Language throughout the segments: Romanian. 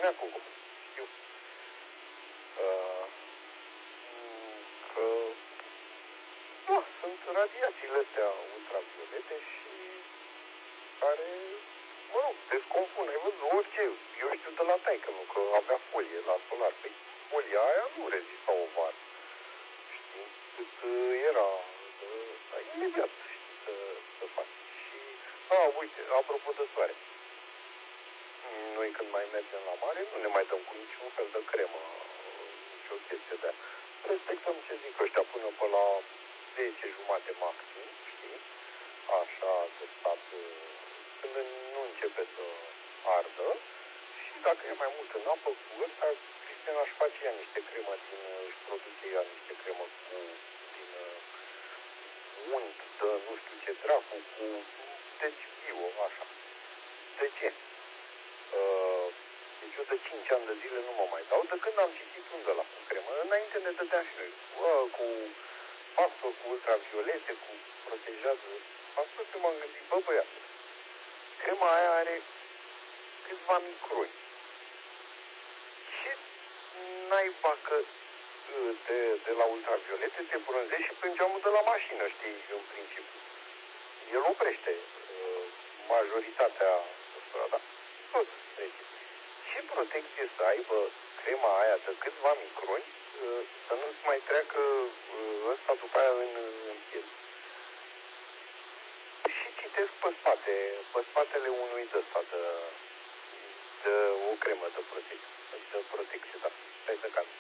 neacul, știu. Că, da, sunt radiațiile astea ultraviolete și care, mă rog, descompun. Ai văzut orice, eu știu de la taică-miu că avea folie la solar. Păi folia aia nu rezista o vară. Știi? Cât era imediat, știi, să faci. Și, uite, apropo de soare. Noi când mai mergem la mare, nu ne mai dăm cu niciun fel de cremă, nicio chestie de aia. Respectăm ce zic ăștia până pe la 10 jumate maxim, știi? Așa, de stat, când nu începe să ardă. Și dacă e mai mult în apă, cu ăsta, Cristina își face ea niște cremă își produce ea niște cremă din unt, de nu știu ce dracu, deci bio, așa. De ce? Deci eu de 5 ani de zile nu mă mai dau, de când am citit unde la cu cremă. Înainte ne dădeam și noi cu factor, cu ultraviolete, cu protejează. Atunci m-am gândit, băiat, crema aia are câțiva microni. Ce naiba că de la ultraviolete te bronzezi și prin geamul de la mașină, știi, în principiu. El oprește majoritatea ăsta, da? Deci, ce protecție să aibă crema aia de câțiva microni să nu-ți mai treacă ăsta după aia în piele? Și citesc pe spatele unui de ăsta, de o cremă de protecție, da. Stai să cam.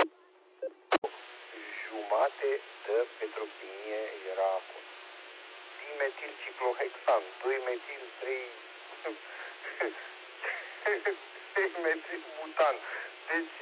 Jumate de petrochimie era acolo. Dimetilciclohexan, 2-metil, 3-metilbutan, deci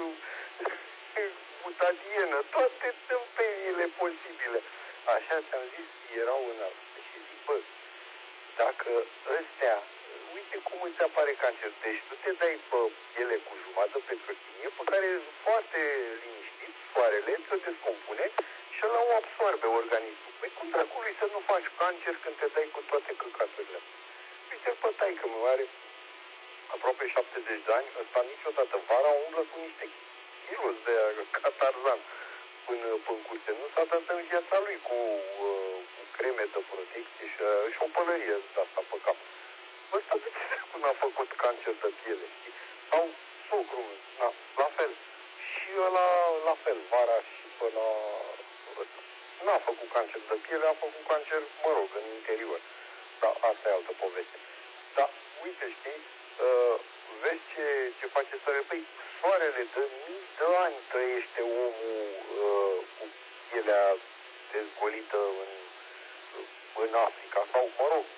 butadienă, toate tâmpeniile posibile. Așa ți-am zis, erau în altă. Și zic, bă, dacă ăstea, uite cum îți apare cancer. Deci tu te dai pe piele cu jumătate petrochimie, pe care e foarte liniștit, soarele ți-o descompune și ăla o absorbe organismul. Păi cum dracului să nu faci cancer când te dai cu toate căcaturile? Uite, pe taică-mă, are aproape 70 de ani, ăsta niciodată vara umblă cu niște kilos de ca Tarzan până în curte. Nu s-a dat în viața lui cu creme de protecție și o pălărie de asta pe cap. Ăsta de ce cum a făcut cancer de piele, știi? Sau socru, la fel. Și ăla la fel, vara și până ăsta. N-a făcut cancer de piele, a făcut cancer, mă rog, în interior. Dar asta e altă poveste. Dar, uite, știi, vezi ce face soarele? Păi, soarele de mii de ani trăiește omul cu pielea dezgolită în Africa. Sau, mă rog,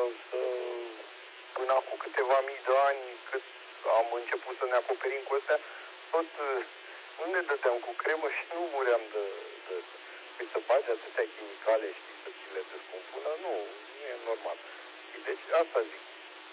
până acum câteva mii de ani, cât am început să ne acoperim cu astea, tot nu ne dădeam cu cremă și nu muream de păi să bagi atâtea chimicale, știi, să ți le descompună, nu e normal. Și deci asta zic.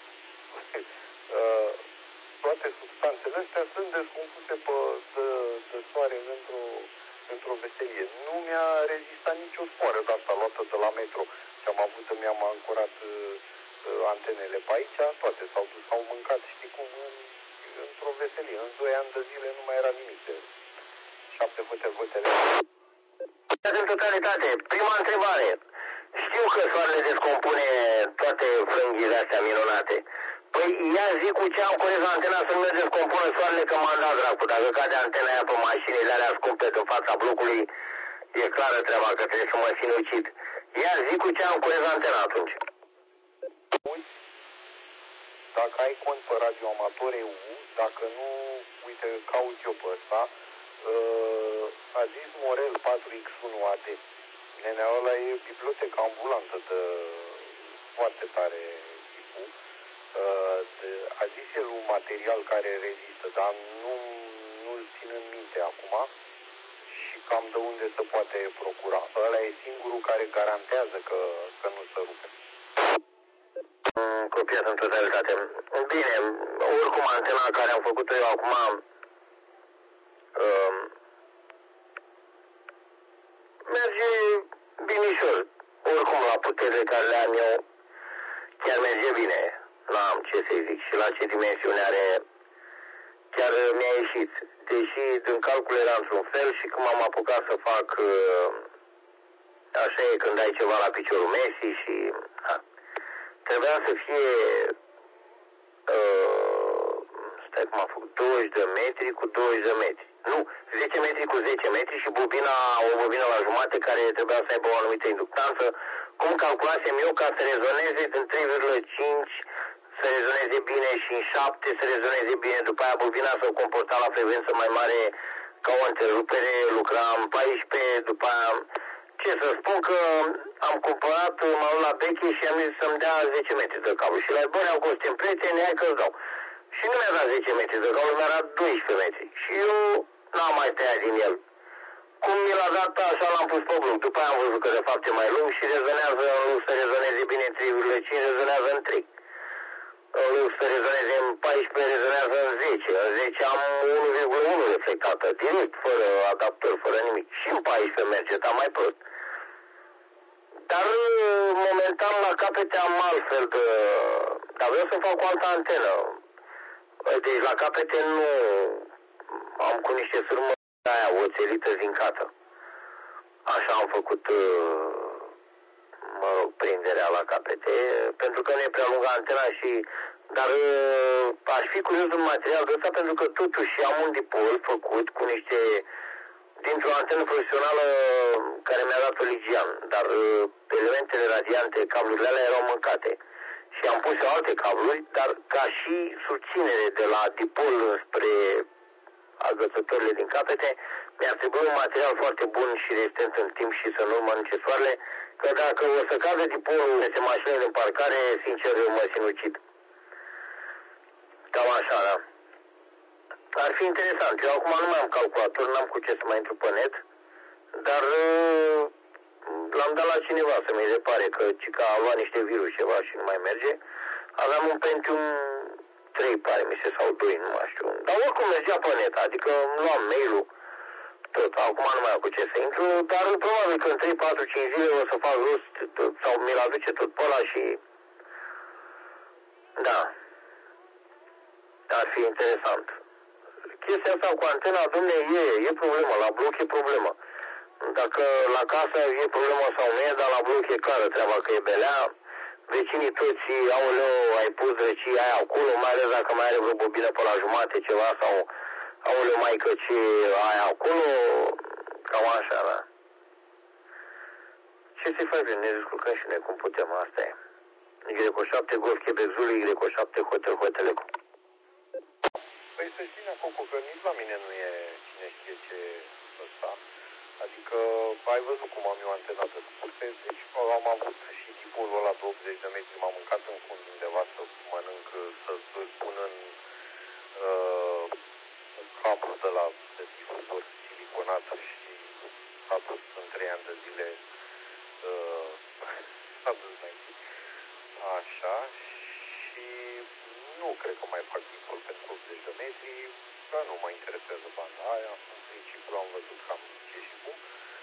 Toate substanțele astea sunt descompuse de soare într-o veselie. Nu mi-a rezistat nicio spoară de asta luată de la metro. Și am avut, mi-am ancorat antenele pe aici, toate s-au dus, s-au mâncat, știi cum, într-o veselie. În 2 ani de zile nu mai era nimic de 7 hotele. În totalitate, prima întrebare. Știu că soarele descompune toate frânghile astea minunate. Păi ia zi cu ce am corez antena să nu ne descompună soarele, că m-am dat dracu. Dacă cade antena aia pe mașinile alea scumpe în fața blocului, e clară treaba că trebuie să mă sinucid. Ia zi cu ce am corez antena atunci. Dacă ai cont pe radioamator EU, dacă nu, uite, caut eu pe ăsta, a zis Morel 4X1AD. Nenea ăla e biblioteca ambulantă de foarte tare tipul. A zis el un material care rezistă, dar nu-l țin în minte acum și cam de unde se poate procura. Ăla e singurul care garantează că nu se rupe. Copiat în totalitate. Bine, oricum antena care am făcut-o eu acum merge binișor. Oricum la puterile care le am eu chiar merge bine. N-am ce să-i zic. Și la ce dimensiune are ieșit. Deși din calcul era într-un fel și când m-am apucat să fac, așa e când ai ceva la piciorul Messi și trebuia să fie, stai cum am făcut, 20 de metri cu 20 de metri. Nu, 10 metri cu 10 metri și o bobină la jumate care trebuia să aibă o anumită inductanță. Cum calculasem eu ca să rezoneze din 3,5 să rezoneze bine și în 7 să rezoneze bine. După aia bobina s-o comporta la frecvență mai mare ca o întrerupere, lucram 14, după aia... Ce să spun că am cumpărat, m-am luat la Beche și am zis să-mi dea 10 metri de cablu. Și la Ibori au fost în prieteni, hai că-ți dau. Și nu mi-a dat 10 metri de cablu, mi-a dat 12 metri. Și eu n-am mai tăiat din el. Cum mi l-a dat, așa l-am pus pe bloc. După aia am văzut că de fapt e mai lung și rezonează, în loc să rezoneze bine în 3,5, rezonează în 3. În loc să rezoneze în 14, rezonează în 10. În 10 am 1,1 reflectată, direct, fără adaptor, fără nimic. Și în 14 merge, dar mai prost. Dar momentan la capete am altfel de... Dar vreau să fac o altă antenă. Deci la capete nu am cu niște surmă aia oțelită zincată. Așa am făcut, mă rog, prinderea la capete, pentru că nu e prea lungă antena și... Dar aș fi curios de material de ăsta pentru că totuși am un dipol făcut cu niște... dintr-o antenă profesională care mi-a dat-o Ligian, dar elementele radiante, cablurile alea erau mâncate. Și am pus alte cabluri, dar ca și susținere de la dipol spre agățătorile din capete, mi-a trebuit un material foarte bun și rezistent în timp și să nu mănânce soarele, că dacă o să cadă dipolul peste mașinile din parcare, sincer, eu mă sinucid. Cam așa, da. Ar fi interesant. Eu acum nu mai am calculator, n-am cu ce să mai intru pe net, dar l-am dat la cineva să mi repare că a luat niște virus ceva și nu mai merge. Aveam un Pentium 3, pare mi se, sau 2, nu mai știu. Dar oricum mergea pe net, adică luam mail-ul, tot. Acum nu mai am cu ce să intru, dar probabil că în 3, 4, 5 zile o să fac rost sau mi-l aduce tot pe ăla și... Da. Ar fi interesant. Chestia asta cu antena, domne, e problemă, la bloc e problemă. Dacă la casă e problemă sau nu e, dar la bloc e clară treaba că e belea. Vecinii toți, aoleu, ai pus drăcii aia acolo, mai ales dacă mai are vreo bobină pe la jumate ceva sau aoleu, maică, ce aia acolo, cam așa, da. Ce să-i facem? Ne descurcăm și ne cum putem, asta e. Y7 Golf Quebec Zulu, Y7 Hotel Hotelecu. Păi să știi, Nacoco, că nici la mine nu e cine știe ce ăsta. Adică ai văzut cum am eu antena de scurte, deci am avut și tipul ăla de 80 de metri, m-am mâncat în fund undeva să mănânc, să pun în cablu de la de difuzor siliconat și s-a dus în 3 ani de zile s-a dus înainte. Așa, și nu cred că mai fac tipul pentru 80 de metri, dar nu mă interesează banda aia, în principiu am văzut cam ce și cum.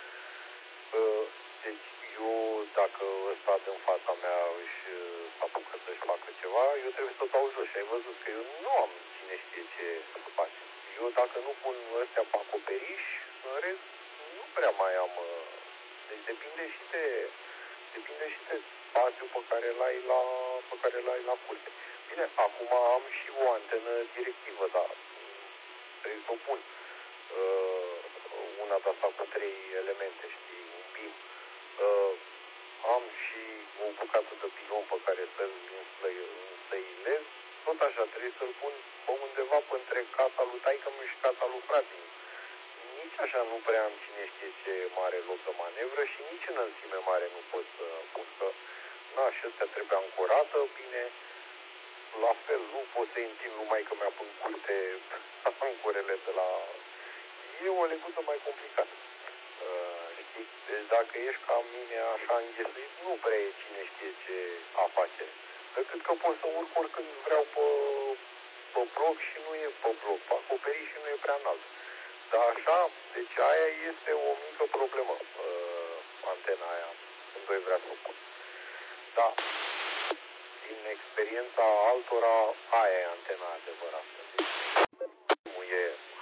Deci eu, dacă ăsta din fața mea își apucă să-și facă ceva, eu trebuie să dau jos și ai văzut că eu nu am cine știe ce să face. Eu dacă nu pun ăstea pe acoperiș, în rest, nu prea mai am... Deci depinde și de spațiul pe care l-ai la curte. Bine, acum am și o antenă directivă, dar trebuie să o pun. Una de asta cu 3 elemente, știi, un BIM. Am și o bucată de pilon pe care să-l înslăilez. Tot așa, trebuie să-l pun pe undeva între casa lui taică-miu și casa lui frate. Nici așa nu prea am cine știe ce mare loc de manevră și nici în înălțime mare nu pot să pun, că na, și astea trebuie ancorată bine. La fel, nu pot să întind numai că mi-a pun curte ancorele de la... E o leguță mai complicată. Știi? Deci dacă ești ca mine așa înghesuit, nu prea e cine știe ce afacere. Decât că pot să urc oricând vreau pe bloc și nu e pe bloc, pe acoperiș și nu e prea înalt. Dar așa, deci aia este o mică problemă, antena aia, când doi vrea să o pun. Da, din experiența altora, aia e antena adevărată. Deci, nu e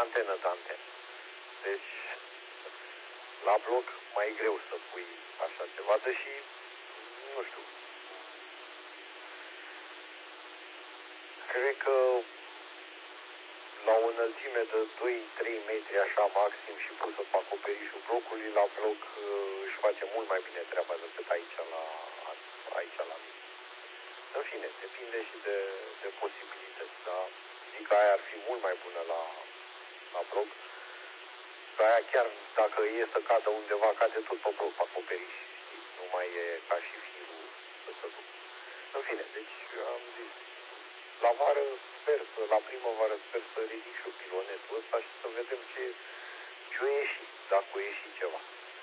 antenă de antenă. Deci, la bloc mai e greu să pui așa ceva, deși, nu știu, cred că la o înălțime de 2-3 metri așa maxim și pusă pe acoperișul blocului, la bloc își face mult mai bine treaba decât aici la mine. În fine, depinde și de posibilități, da? Zic că aia ar fi mult mai bună la bloc. Că aia chiar dacă e să cadă undeva, cade tot pe bloc, pe acoperiș, știi? Nu mai e ca și firul să se ducă. În fine, deci am zis, la vară sper să, la primăvară sper să ridic și pilonetul ăsta și să vedem ce o ieși, dacă o ieși ceva.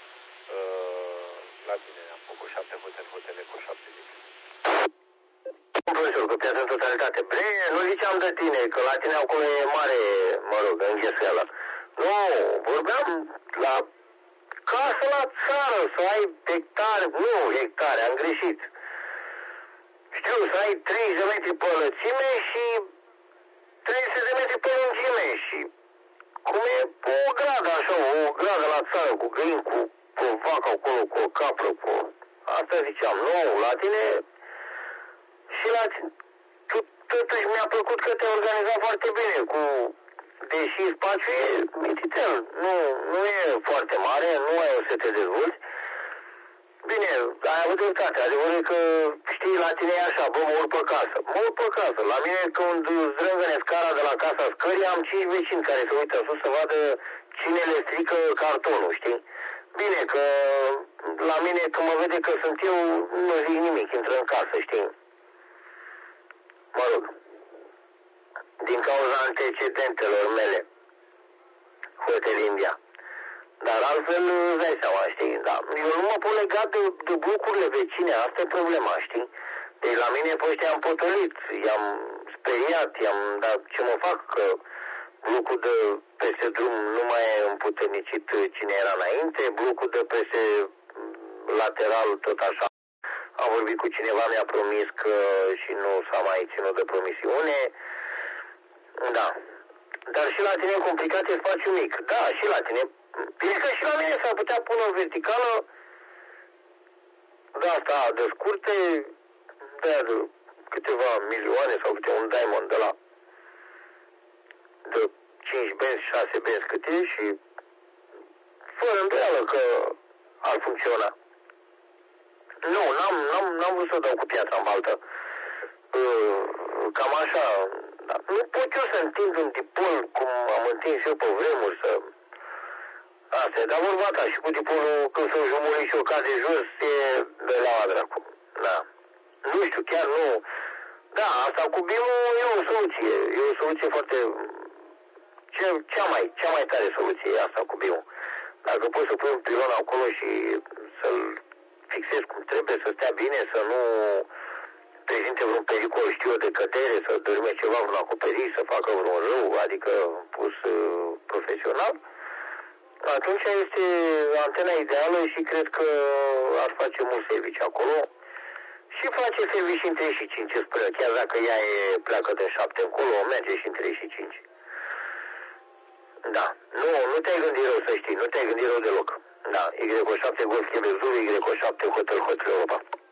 La tine am făcut 7 hotele cu 7 zile. Profesor, că piața în totalitate. Bre, nu ziceam de tine, că la tine acolo e mare, mă rog, înghesuială. Nu, vorbeam la casă la țară, să ai hectare, nu hectare, am greșit. Știu, să ai 30 de metri pe lățime și 300 de metri pe lungime și cum e o gradă așa, o gradă la țară, cu găini, cu o vacă acolo, cu o capră, cu... Asta ziceam, nu, la tine... Și la totuși mi-a plăcut că te-ai organizat foarte bine cu... Deși spațiul e mititel, nu e foarte mare, nu ai o să te dezvolți. Bine, ai avut dreptate, adevărul e că știi, la tine e așa, bă, mă urc pe casă. Mă urc pe casă. La mine când zdrângăne scara de la casa scării, am 5 vecini care se uită sus să vadă cine le strică cartonul, știi? Bine, că la mine când mă vede că sunt eu, nu zic nimic, intră în casă, știi? Mă rog, din cauza antecedentelor mele, Hotel India. Dar altfel, îți dai seama, știi, da. Eu nu mă pot lega de blocurile vecine, asta e problema, știi? Deci la mine pe ăștia am potolit, i-am speriat, i-am dat ce mă fac, că blocul de peste drum nu mai e împuternicit cine era înainte, blocul de peste lateral tot așa. Am vorbit cu cineva, mi-a promis că și nu s-a mai ținut de promisiune. Da. Dar și la tine e complicat, e spațiu mic. Da, și la tine. Bine că și la mine s-ar putea pune o verticală de asta, de scurte, de câteva milioane sau câte un diamond de la de 5 benzi, 6 benzi cât e și fără îndoială că ar funcționa. Nu, n-am vrut să dau cu piatra în baltă. Cam așa. Da. Nu pot eu să întind un dipol cum am întins eu pe vremuri să... Asta e, dar vorba ta și cu dipolul când s-o jumuri și o cade jos e de la dracu. Da. Nu știu, chiar nu... Da, asta cu BIM-ul e o soluție. E o soluție foarte... Cea mai tare soluție e asta cu BIM-ul. Dacă poți să pui un pilon acolo și să-l fixezi cum trebuie, să stea bine, să nu prezinte vreun pericol, știu eu, de cădere, să dărâme ceva, vreun acoperiș, să facă vreun rău, adică pus profesional, atunci este antena ideală și cred că ar face mult serviciu acolo. Și face servicii în 35, spune, chiar dacă ea pleacă de 7 încolo, merge și în 35. Da, nu te-ai gândit rău, să știi, nu te-ai gândit rău deloc. Da, Y7 Golf Quebec Zulu, Y7 Hotel Europa.